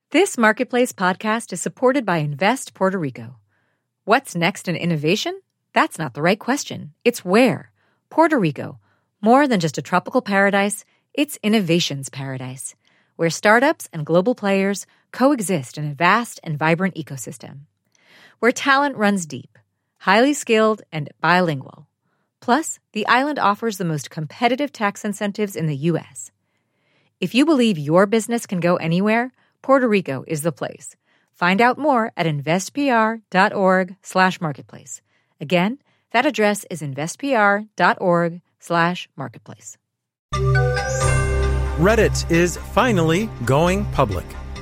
This Marketplace podcast is supported by Invest Puerto Rico. What's next in innovation? That's not the right question. It's where. Puerto Rico. More than just a tropical paradise, it's innovation's paradise, where startups and global players coexist in a vast and vibrant ecosystem. Where talent runs deep, highly skilled, and bilingual. Plus, the island offers the most competitive tax incentives in the U.S. If you believe your business can go anywhere, Puerto Rico is the place. Find out more at investpr.org/marketplace. Again, that address is investpr.org/marketplace. Reddit is finally going public.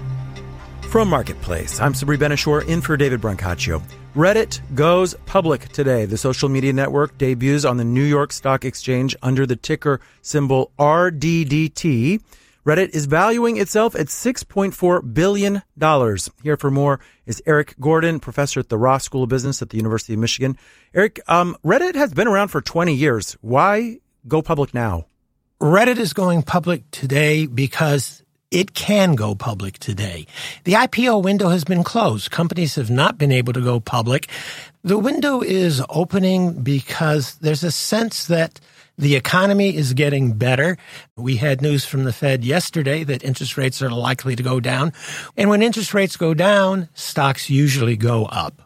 From Marketplace, I'm Sabri Ben-Achour in for David Brancaccio. Reddit goes public today. The social media network debuts on the New York Stock Exchange under the ticker symbol RDDT. Reddit is valuing itself at $6.4 billion. Here for more is Eric Gordon, professor at the Ross School of Business at the University of Michigan. Eric, Reddit has been around for 20 years. Why go public now? Reddit is going public today because it can go public today. The IPO window has been closed. Companies have not been able to go public. The window is opening because there's a sense that the economy is getting better. We had news from the Fed yesterday that interest rates are likely to go down. And when interest rates go down, stocks usually go up.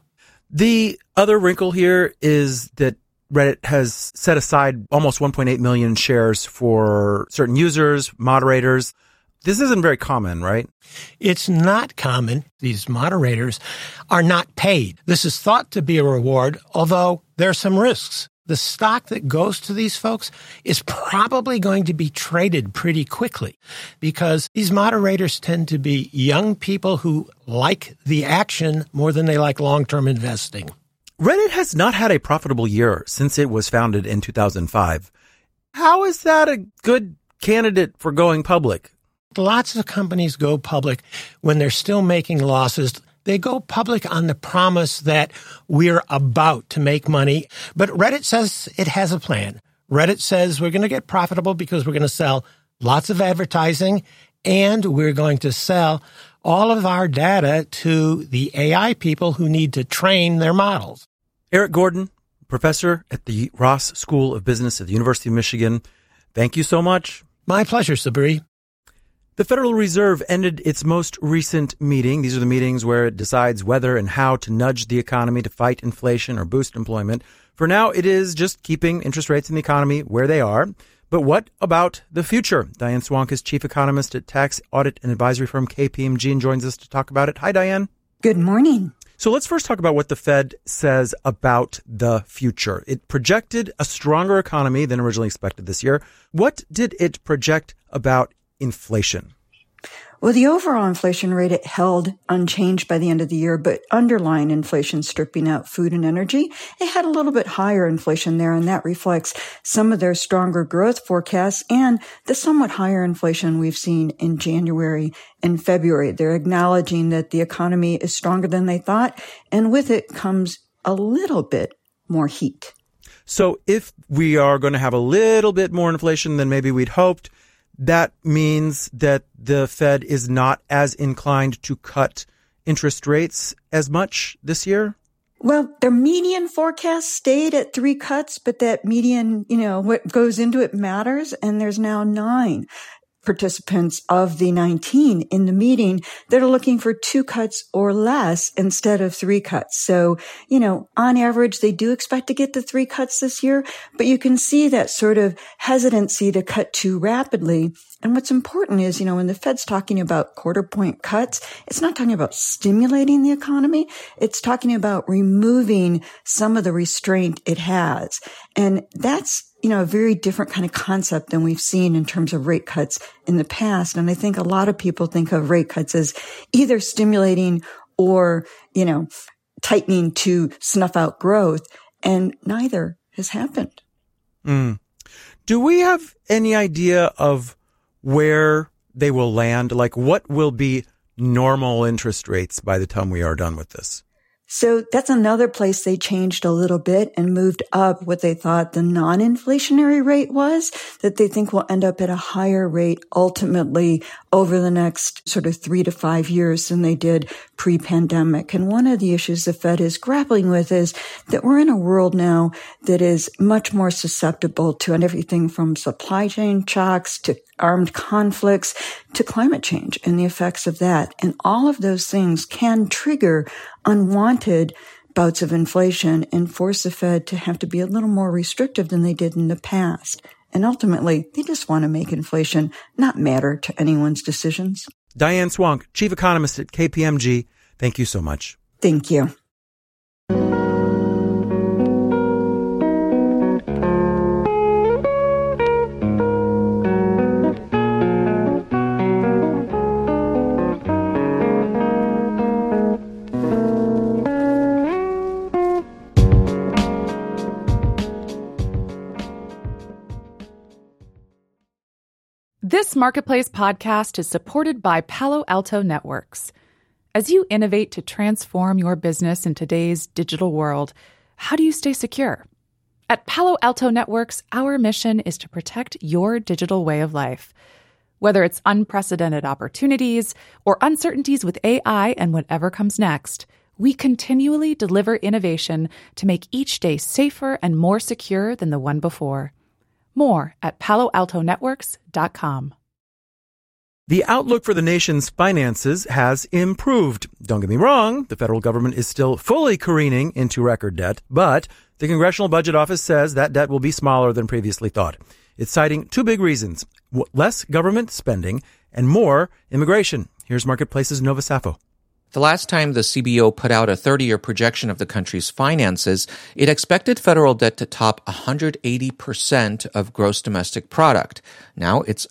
The other wrinkle here is that Reddit has set aside almost 1.8 million shares for certain users, moderators. This isn't very common, right? It's not common. These moderators are not paid. This is thought to be a reward, although there are some risks. The stock that goes to these folks is probably going to be traded pretty quickly because these moderators tend to be young people who like the action more than they like long-term investing. Reddit has not had a profitable year since it was founded in 2005. How is that a good candidate for going public? Lots of companies go public when they're still making losses. They go public on the promise that we're about to make money. But Reddit says it has a plan. Reddit says we're going to get profitable because we're going to sell lots of advertising and we're going to sell all of our data to the AI people who need to train their models. Eric Gordon, professor at the Ross School of Business at the University of Michigan. Thank you so much. My pleasure, Sabri. The Federal Reserve ended its most recent meeting. These are the meetings where it decides whether and how to nudge the economy to fight inflation or boost employment. For now, it is just keeping interest rates in the economy where they are. But what about the future? Diane Swonk is chief economist at tax audit and advisory firm KPMG and joins us to talk about it. Hi, Diane. Good morning. So let's first talk about what the Fed says about the future. It projected a stronger economy than originally expected this year. What did it project about inflation? Well, the overall inflation rate, it held unchanged by the end of the year, but underlying inflation, stripping out food and energy, it had a little bit higher inflation there, and that reflects some of their stronger growth forecasts and the somewhat higher inflation we've seen in January and February. They're acknowledging that the economy is stronger than they thought, and with it comes a little bit more heat. So if we are going to have a little bit more inflation than maybe we'd hoped, that means that the Fed is not as inclined to cut interest rates as much this year? Well, their median forecast stayed at 3 cuts, but that median, what goes into it matters. And there's now 9 participants of the 19 in the meeting that are looking for 2 cuts or less instead of 3 cuts. So, on average, they do expect to get to 3 cuts this year, but you can see that sort of hesitancy to cut too rapidly. And what's important is, when the Fed's talking about quarter point cuts, it's not talking about stimulating the economy. It's talking about removing some of the restraint it has. And that's a very different kind of concept than we've seen in terms of rate cuts in the past. And I think a lot of people think of rate cuts as either stimulating or, tightening to snuff out growth. And neither has happened. Do we have any idea of where they will land? Like, what will be normal interest rates by the time we are done with this? So that's another place they changed a little bit and moved up what they thought the non-inflationary rate was, that they think will end up at a higher rate ultimately over the next sort of 3 to 5 years than they did pre-pandemic. And one of the issues the Fed is grappling with is that we're in a world now that is much more susceptible to everything from supply chain shocks to armed conflicts to climate change and the effects of that. And all of those things can trigger unwanted bouts of inflation and force the Fed to have to be a little more restrictive than they did in the past. And ultimately, they just want to make inflation not matter to anyone's decisions. Diane Swonk, Chief Economist at KPMG, thank you so much. Thank you. This Marketplace podcast is supported by Palo Alto Networks. As you innovate to transform your business in today's digital world, how do you stay secure? At Palo Alto Networks, our mission is to protect your digital way of life. Whether it's unprecedented opportunities or uncertainties with AI and whatever comes next, we continually deliver innovation to make each day safer and more secure than the one before. More at paloaltonetworks.com. The outlook for the nation's finances has improved. Don't get me wrong, the federal government is still fully careening into record debt, but the Congressional Budget Office says that debt will be smaller than previously thought. It's citing two big reasons: less government spending and more immigration. Here's Marketplace's Nova Safo. The last time the CBO put out a 30-year projection of the country's finances, it expected federal debt to top 180% of gross domestic product. Now it's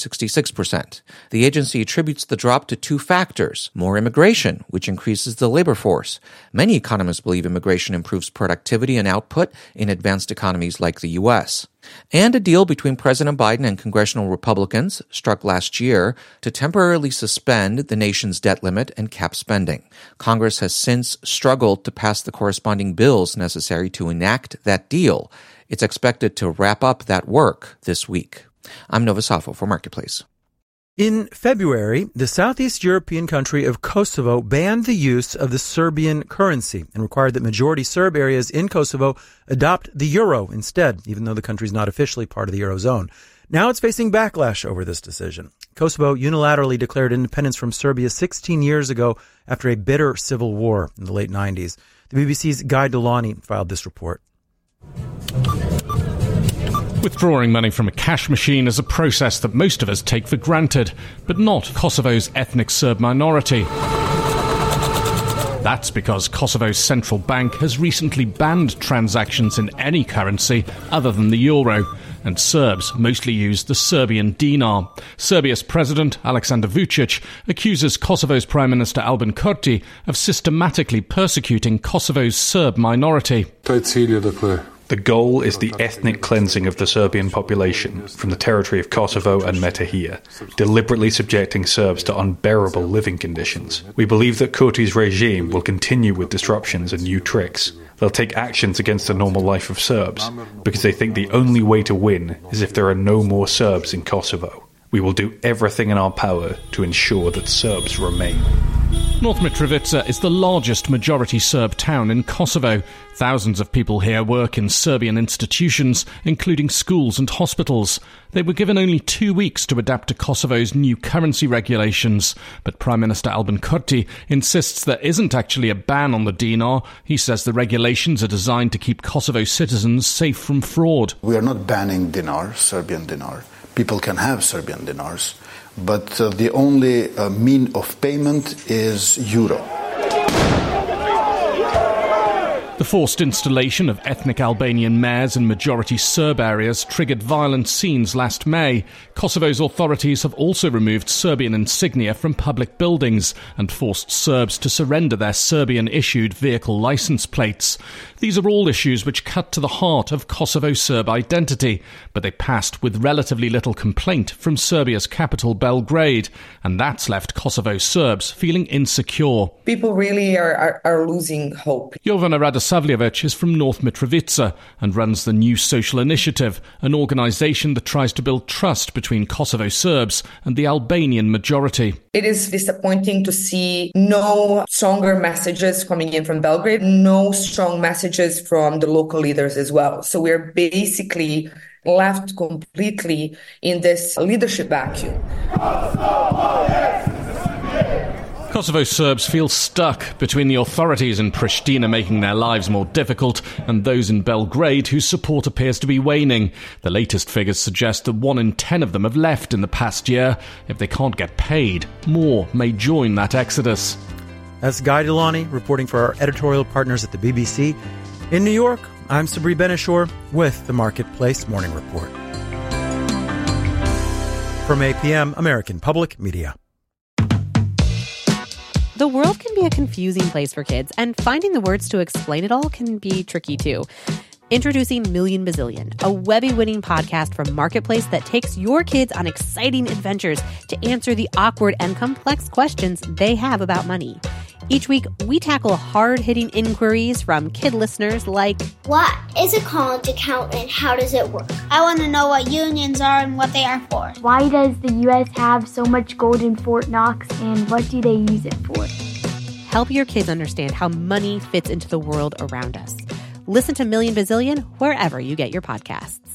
166%. The agency attributes the drop to two factors: more immigration, which increases the labor force. Many economists believe immigration improves productivity and output in advanced economies like the U.S., and a deal between President Biden and congressional Republicans, struck last year, to temporarily suspend the nation's debt limit and cap spending. Congress has since struggled to pass the corresponding bills necessary to enact that deal. It's expected to wrap up that work this week. I'm Nova Safo for Marketplace. In February, the Southeast European country of Kosovo banned the use of the Serbian currency and required that majority Serb areas in Kosovo adopt the euro instead, even though the country is not officially part of the eurozone. Now it's facing backlash over this decision. Kosovo unilaterally declared independence from Serbia 16 years ago after a bitter civil war in the late 90s. The BBC's Guy Delany filed this report. Withdrawing money from a cash machine is a process that most of us take for granted, but not Kosovo's ethnic Serb minority. That's because Kosovo's central bank has recently banned transactions in any currency other than the euro, and Serbs mostly use the Serbian dinar. Serbia's president, Aleksandar Vučić, accuses Kosovo's Prime Minister Albin Kurti of systematically persecuting Kosovo's Serb minority. The goal is the ethnic cleansing of the Serbian population from the territory of Kosovo and Metohija, deliberately subjecting Serbs to unbearable living conditions. We believe that Kurti's regime will continue with disruptions and new tricks. They'll take actions against the normal life of Serbs, because they think the only way to win is if there are no more Serbs in Kosovo. We will do everything in our power to ensure that Serbs remain. North Mitrovica is the largest majority Serb town in Kosovo. Thousands of people here work in Serbian institutions, including schools and hospitals. They were given only 2 weeks to adapt to Kosovo's new currency regulations. But Prime Minister Albin Kurti insists there isn't actually a ban on the dinar. He says the regulations are designed to keep Kosovo citizens safe from fraud. We are not banning dinar, Serbian dinar. People can have Serbian dinars, but the only mean of payment is euro. The forced installation of ethnic Albanian mayors in majority Serb areas triggered violent scenes last May. Kosovo's authorities have also removed Serbian insignia from public buildings and forced Serbs to surrender their Serbian-issued vehicle license plates. These are all issues which cut to the heart of Kosovo-Serb identity, but they passed with relatively little complaint from Serbia's capital, Belgrade, and that's left Kosovo Serbs feeling insecure. People really are losing hope. Jovana Radosavljevic is from North Mitrovica and runs the New Social Initiative, an organisation that tries to build trust between Kosovo Serbs and the Albanian majority. It is disappointing to see no stronger messages coming in from Belgrade, no strong messages from the local leaders as well. So we're basically left completely in this leadership vacuum. Kosovo Serbs feel stuck between the authorities in Pristina making their lives more difficult and those in Belgrade whose support appears to be waning. The latest figures suggest that 1 in 10 of them have left in the past year. If they can't get paid, more may join that exodus. That's Guy Delani reporting for our editorial partners at the BBC. In New York, I'm Sabri Ben-Achour with the Marketplace Morning Report. From APM, American Public Media. The world can be a confusing place for kids, and finding the words to explain it all can be tricky too. Introducing Million Bazillion, a Webby-winning podcast from Marketplace that takes your kids on exciting adventures to answer the awkward and complex questions they have about money. Each week, we tackle hard-hitting inquiries from kid listeners like, what is a college account and how does it work? I want to know what unions are and what they are for. Why does the U.S. have so much gold in Fort Knox and what do they use it for? Help your kids understand how money fits into the world around us. Listen to Million Bazillion wherever you get your podcasts.